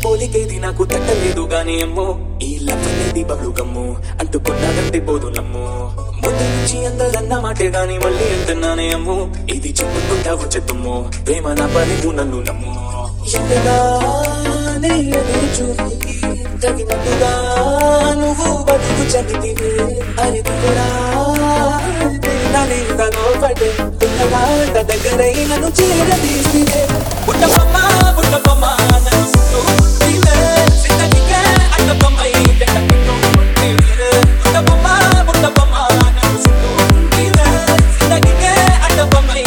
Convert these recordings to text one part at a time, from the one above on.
పోలికేది నాకు తట్టలేదు గాని అమ్మో ఈ లవ్ అనేది బబ్లు గమ్ము అంటుకున్నాదంటే పోదు నమ్ము ముందు నుంచి అందరన్న మాటే గాని మళ్ళీ అంటున్నానే అమ్ము ఇది చెప్పుకుంటా వచ్చేతుమ్ము ప్రేమ నా పని నన్ను నమ్ము ఎంతగానే ఎదురు చూపి తగినట్టుగా నువ్వు బతుకు చదివితే అది కూడా దగ్గరై నన్ను చేరదీస్తే పుట్టబొమ్మ పుట్టబొమ్మ నన్ను చుట్టూ సిద్ధనికే అడ్డబొమ్మై పుట్టబొమ్మ పుట్టబొమ్మ నన్ను చుట్టూ సిద్ధనికే అడ్డబొమ్మై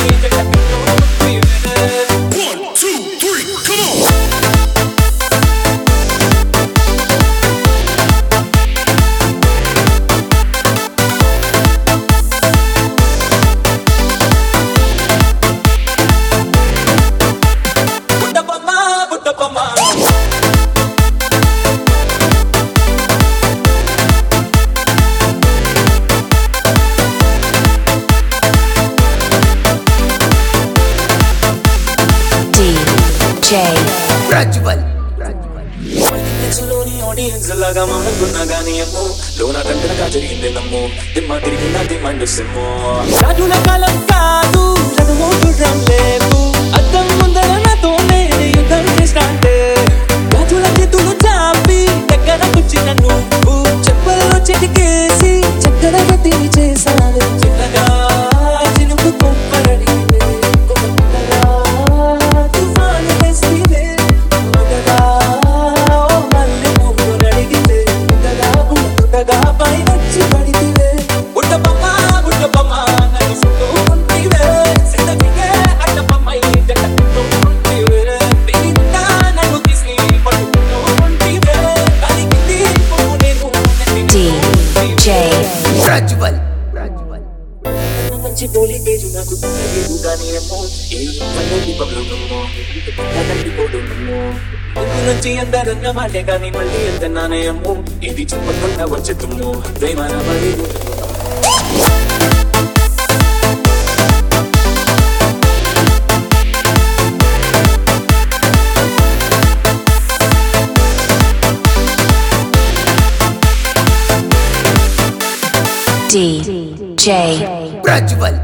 లాగా మౌనంకున్నా గానీ అమ్మో లోన కంటనగా జరిగింది నమ్ము దిమ్మ తిరిగిన దిమ్మండు సిమ్ము రాజుల కాలం కాదు చదువు గుర్రం లేవు అద్దం ముందర నాతోనే యుద్ధం చేస్తాంటే రాజుల చేతులు చాపి దగ్గర కూర్చిన నువ్వు చెప్పల్లో చెటికేసి చక్కర గతిని చేశాను చిన్నగా చినుకు కొంపరడి పోలికేజు నాకు తగ్గలేదు కానీ అమ్మో ముందు నుంచి అందరన్న మాటే కానీ మళ్ళీ ఎంతన్నానే అమ్మో ఇది చెప్పకుండా వచ్చేతుమ్ము ప్రేమ నా మరి DJ Rajwal.